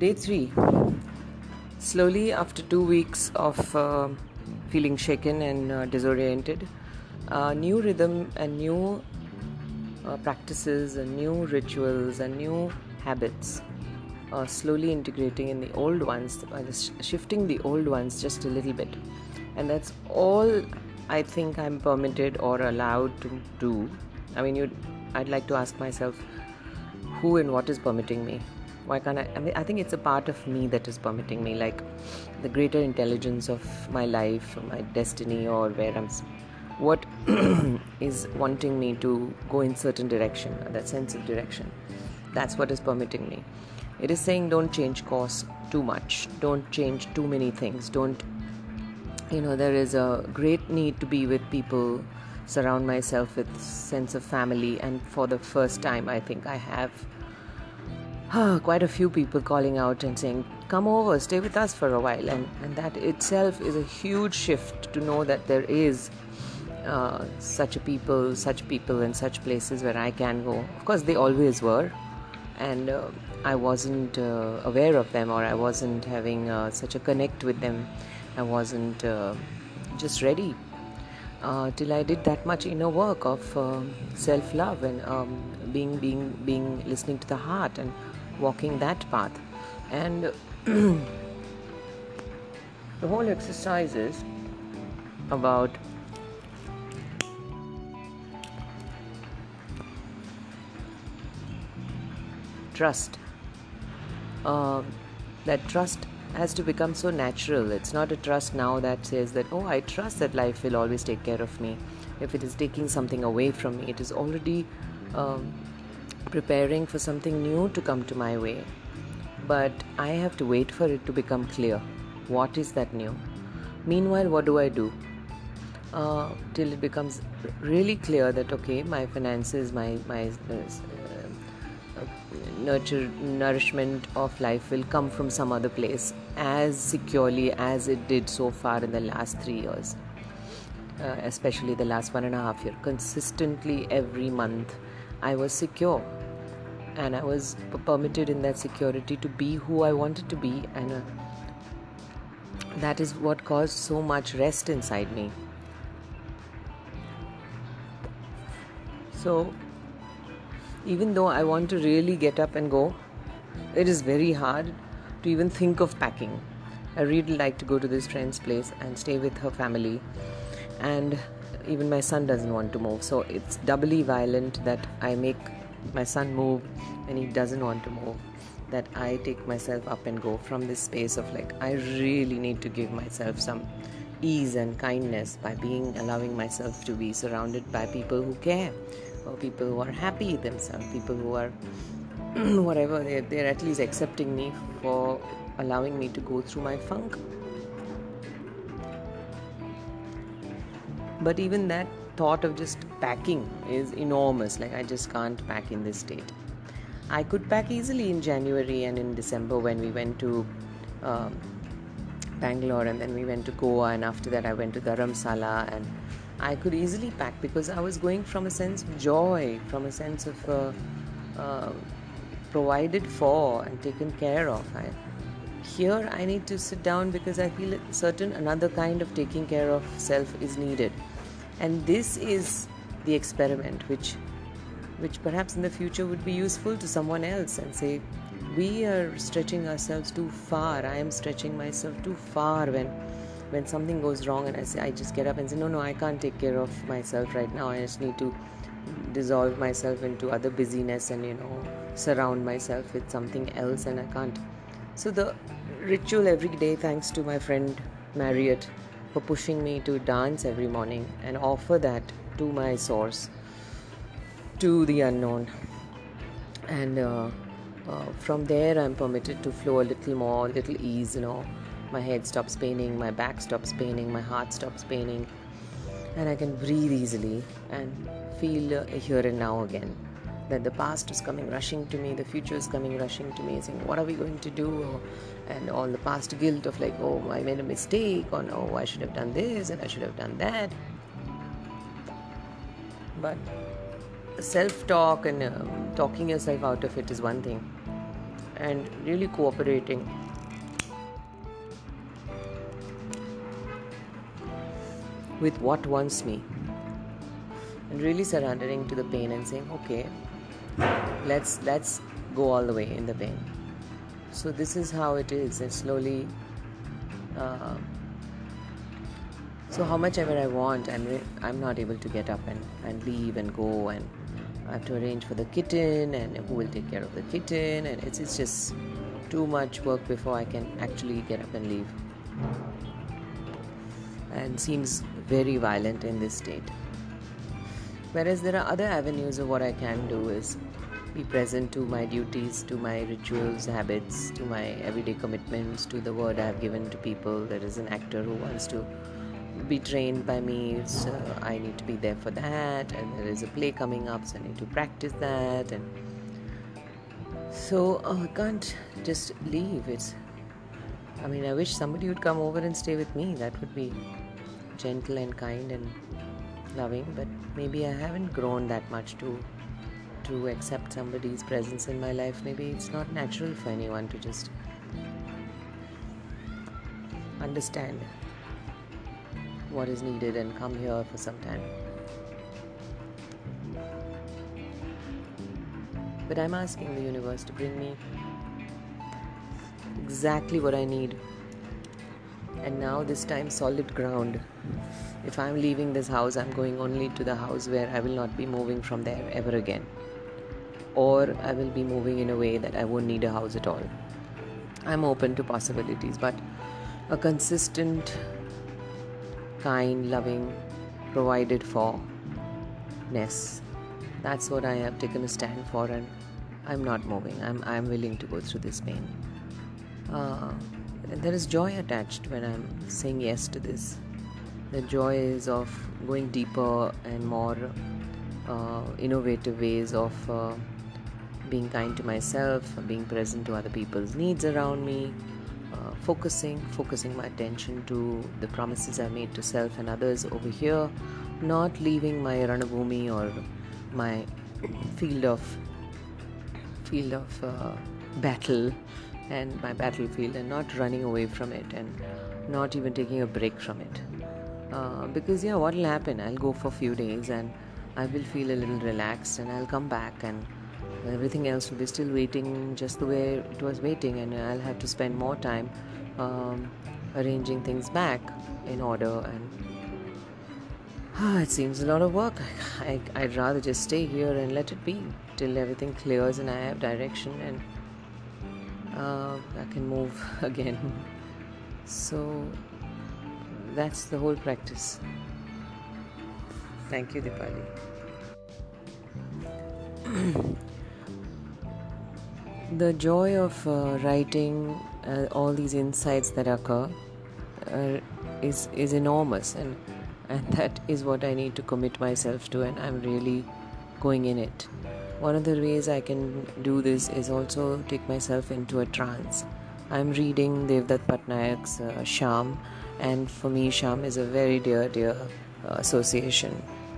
Day 3. Slowly, after 2 weeks of feeling shaken and disoriented, new rhythm and new practices and new rituals and new habits slowly integrating in the old ones, shifting the old ones just a little bit. And that's all I think I'm permitted or allowed to do. I'd like to ask myself, who and what is permitting me? Why can't I think it's a part of me that is permitting me, like the greater intelligence of my life, my destiny, or what is wanting me to go in certain direction, that sense of direction. That's what is permitting me. It is saying, don't change course too much, don't change too many things, don't there is a great need to be with people, surround myself with sense of family. And for the first time, I think I have quite a few people calling out and saying, come over, stay with us for a while. And that itself is a huge shift, to know that there is such people and such places where I can go. Of course, they always were, and I wasn't aware of them, or I wasn't having such a connect with them. I wasn't just ready till I did that much inner work of self-love and being listening to the heart and walking that path. And the whole exercise is about trust. That trust has to become so natural. It's not a trust now that says that, oh, I trust that life will always take care of me. If it is taking something away from me, it is already preparing for something new to come to my way. But I have to wait for it to become clear. What is that new? Meanwhile, what do I do? Till it becomes really clear that, okay, my finances, my nourishment of life will come from some other place as securely as it did so far in the last 3 years, especially the last 1.5 years. Consistently every month I was secure, and I was permitted in that security to be who I wanted to be, and that is what caused so much rest inside me. So even though I want to really get up and go, it is very hard to even think of packing. I really like to go to this friend's place and stay with her family, and even my son doesn't want to move. So it's doubly violent that I make my son move and he doesn't want to move, that I take myself up and go from this space of like, I really need to give myself some ease and kindness by allowing myself to be surrounded by people who care, or people who are happy themselves, people who are whatever, they're at least accepting me for allowing me to go through my funk. But even that thought of just packing is enormous. Like, I just can't pack in this state. I could pack easily in January and in December when we went to Bangalore, and then we went to Goa, and after that I went to Dharamsala, and I could easily pack because I was going from a sense of joy, from a sense of provided for and taken care of. Here I need to sit down because I feel certain another kind of taking care of self is needed. And this is the experiment which perhaps in the future would be useful to someone else, and say, we are stretching ourselves too far. I am stretching myself too far when something goes wrong, and I just get up and say, no, I can't take care of myself right now. I just need to dissolve myself into other busyness and surround myself with something else, and I can't. So the ritual every day, thanks to my friend Marriott for pushing me to dance every morning and offer that to my source, to the unknown, and from there I'm permitted to flow a little more, a little ease. My head stops paining, my back stops paining, my heart stops paining, and I can breathe easily and feel here and now again. That the past is coming rushing to me, the future is coming rushing to me, saying, what are we going to do? And all the past guilt of like, oh, I made a mistake, or no, I should have done this and I should have done that. But self-talk and talking yourself out of it is one thing, and really cooperating with what wants me, and really surrendering to the pain and saying, okay, let's go all the way in the pain. So this is how it is, and slowly so how much ever I want, I'm not able to get up and leave and go, and I have to arrange for the kitten and who will take care of the kitten, and it's just too much work before I can actually get up and leave, and seems very violent in this state. Whereas there are other avenues of what I can do is be present to my duties, to my rituals, habits, to my everyday commitments, to the word I have given to people. There is an actor who wants to be trained by me, so I need to be there for that, and there is a play coming up, so I need to practice that, and so I can't just leave. I wish somebody would come over and stay with me. That would be gentle and kind and loving, but maybe I haven't grown that much to accept somebody's presence in my life. Maybe it's not natural for anyone to just understand what is needed and come here for some time. But I'm asking the universe to bring me exactly what I need, and now this time solid ground. If I'm leaving this house, I'm going only to the house where I will not be moving from there ever again, or I will be moving in a way that I won't need a house at all. I'm open to possibilities, but a consistent, kind, loving, provided for ness, that's what I have taken a stand for, and I'm not moving. I'm willing to go through this pain. There is joy attached when I'm saying yes to this. The joy is of going deeper and more innovative ways of being kind to myself, being present to other people's needs around me, focusing my attention to the promises I made to self and others over here, not leaving my Ranabhumi or my field of battle and my battlefield, and not running away from it and not even taking a break from it. Because what will happen? I'll go for a few days and I will feel a little relaxed, and I'll come back and everything else will be still waiting just the way it was waiting, and I'll have to spend more time arranging things back in order, and it seems a lot of work. I'd rather just stay here and let it be till everything clears and I have direction, and I can move again. So that's the whole practice. Thank you, Dipali. The joy of writing all these insights that occur is enormous, and that is what I need to commit myself to, and I'm really going in it. One of the ways I can do this is also take myself into a trance. I'm reading Devdutt Patnaik's Sham, and for me Sham is a very dear association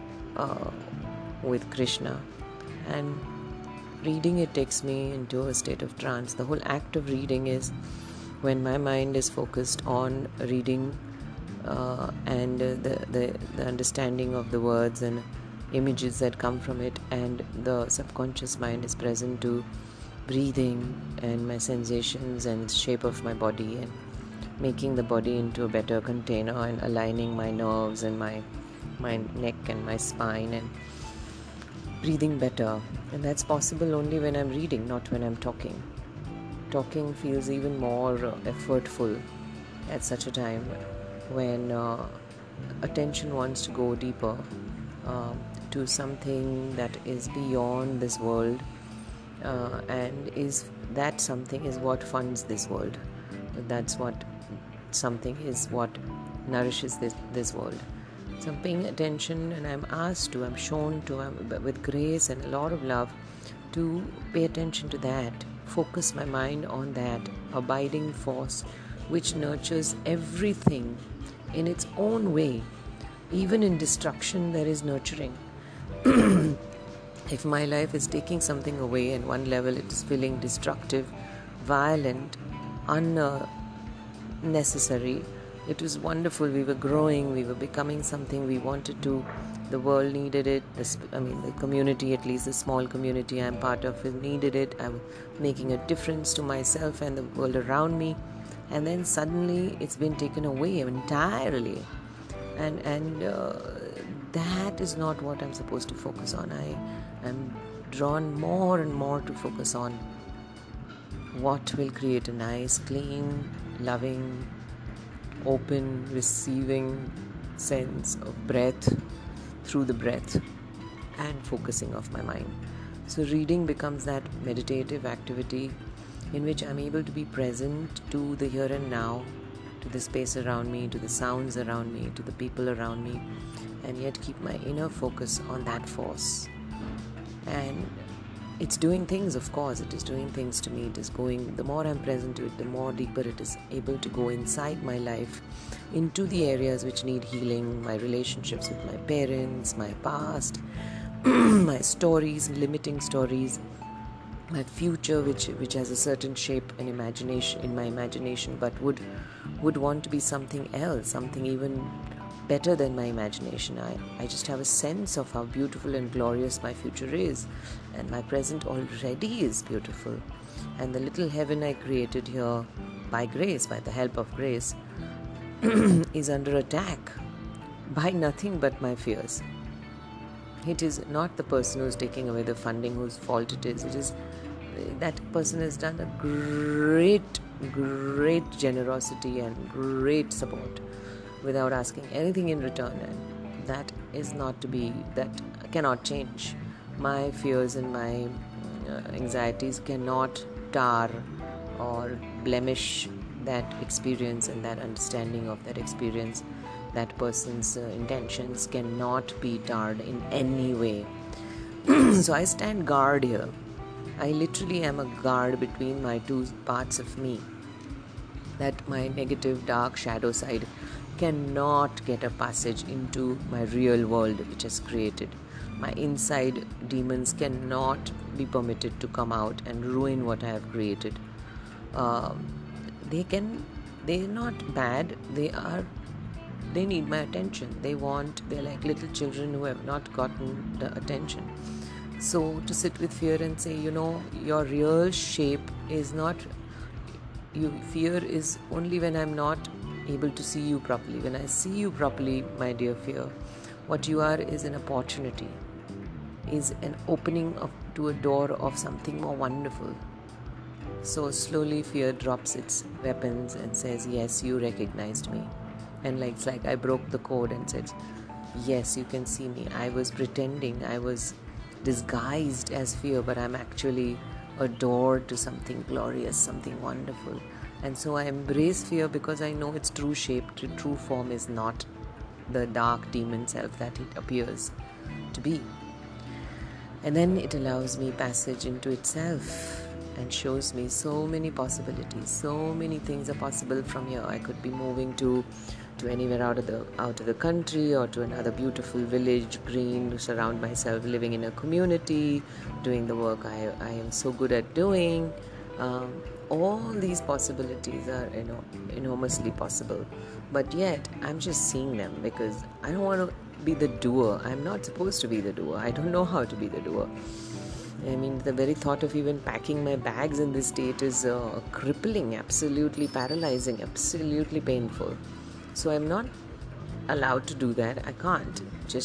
with Krishna, and reading it takes me into a state of trance. The whole act of reading is when my mind is focused on reading and the understanding of the words and images that come from it, and the subconscious mind is present to breathing and my sensations and shape of my body, and making the body into a better container, and aligning my nerves and my neck and my spine, and breathing better. And that's possible only when I'm reading, not when I'm talking. Talking feels even more effortful at such a time when attention wants to go deeper to something that is beyond this world, and that something is what funds this world. That's what something is what nourishes this world. So I'm paying attention, and I'm shown to, with grace and a lot of love, to pay attention to that, focus my mind on that abiding force which nurtures everything in its own way. Even in destruction there is nurturing. If my life is taking something away and one level it is feeling destructive, violent, unnecessary. It was wonderful. We were growing, we were becoming something we wanted to. The world needed it. The community, at least the small community I'm part of, needed it. I was making a difference to myself and the world around me. And then suddenly it's been taken away entirely. And that is not what I'm supposed to focus on. I am drawn more and more to focus on what will create a nice, clean, loving, open, receiving sense of breath through the breath and focusing of my mind. So reading becomes that meditative activity in which I'm able to be present to the here and now, to the space around me, to the sounds around me, to the people around me, and yet keep my inner focus on that force. And it's doing things, of course, it is doing things to me. It is going, the more I'm present to it, the more deeper it is able to go inside my life, into the areas which need healing, my relationships with my parents, my past, my stories, limiting stories, my future which has a certain shape and imagination in my imagination, but would want to be something else, something even better than my imagination. I just have a sense of how beautiful and glorious my future is, and my present already is beautiful. And the little heaven I created here by grace, by the help of grace, is under attack by nothing but my fears. It is not the person who's taking away the funding whose fault it is. It is that person has done a great generosity and great support without asking anything in return, and that cannot change. My fears and my anxieties cannot tar or blemish that experience and that understanding of that experience. That person's intentions cannot be tarred in any way. So I stand guard here. I literally am a guard between my two parts of me. That my negative, dark, shadow side cannot get a passage into my real world which is created. My inside demons cannot be permitted to come out and ruin what I have created. They're not bad. They need my attention. They're like little children who have not gotten the attention. So to sit with fear and say, your real shape is not, fear is only when I'm not able to see you properly. When I see you properly, my dear fear, what you are is an opportunity, is an opening to a door of something more wonderful. So slowly fear drops its weapons and says, yes, you recognized me. And it's like I broke the code and said, yes, you can see me. I was pretending, I was disguised as fear, but I'm actually a door to something glorious, something wonderful. And so I embrace fear because I know its true shape, true form is not the dark demon self that it appears to be. And then it allows me passage into itself and shows me so many possibilities. So many things are possible from here. I could be moving to anywhere out of the country, or to another beautiful village, green, to surround myself, living in a community, doing the work I am so good at doing. All these possibilities are enormously possible, but yet I'm just seeing them because I don't want to be the doer. I'm not supposed to be the doer. I don't know how to be the doer. I mean, the very thought of even packing my bags in this state is crippling, absolutely paralyzing, absolutely painful. So I'm not allowed to do that. I can't.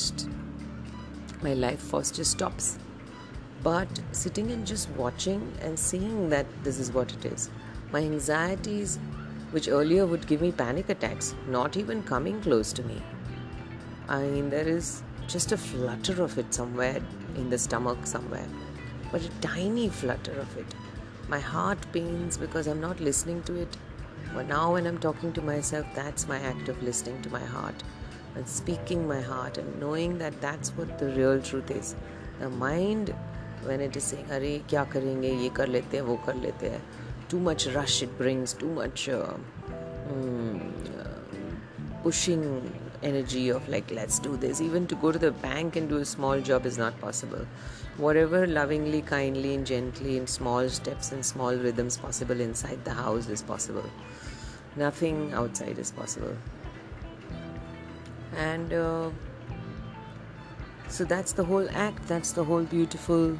My life force just stops. But sitting and just watching and seeing that this is what it is. My anxieties, which earlier would give me panic attacks, not even coming close to me. I mean, there is just a flutter of it somewhere in the stomach somewhere. But a tiny flutter of it. My heart pains because I'm not listening to it. But now when I'm talking to myself, that's my act of listening to my heart and speaking my heart and knowing that that's what the real truth is. The mind, when it is saying, "Arey, kya karenge? Ye kar lete hai, wo kar lete hai," too much rush it brings, too much pushing energy of like, let's do this. Even to go to the bank and do a small job is not possible. Whatever lovingly, kindly, and gently, in small steps and small rhythms possible inside the house is possible. Nothing outside is possible. And so that's the whole act. That's the whole beautiful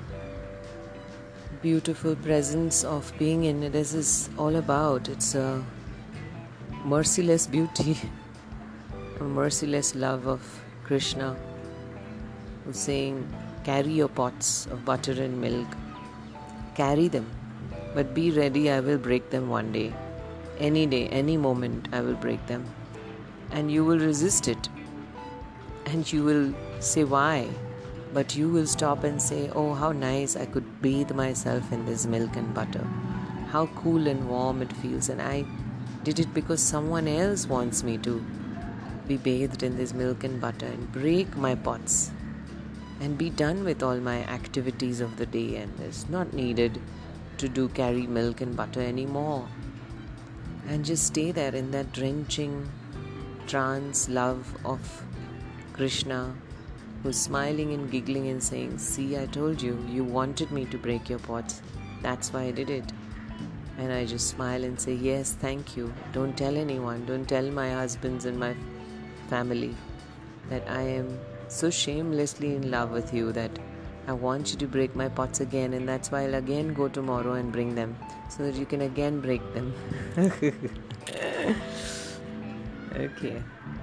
presence of being in it. This is all about. It's a merciless beauty, a merciless love of Krishna, who's saying, carry your pots of butter and milk. Carry them, but be ready, I will break them one day. Any day, any moment, I will break them. And you will resist it. And you will say, why? But you will stop and say, oh, how nice, I could bathe myself in this milk and butter. How cool and warm it feels. And I did it because someone else wants me to be bathed in this milk and butter and break my pots and be done with all my activities of the day. And it's not needed to carry milk and butter anymore. And just stay there in that drenching trance love of Krishna, who's smiling and giggling and saying, see, I told you, you wanted me to break your pots. That's why I did it. And I just smile and say, yes, thank you. Don't tell anyone. Don't tell my husbands and my family that I am so shamelessly in love with you that I want you to break my pots again, and that's why I'll again go tomorrow and bring them so that you can again break them. Okay.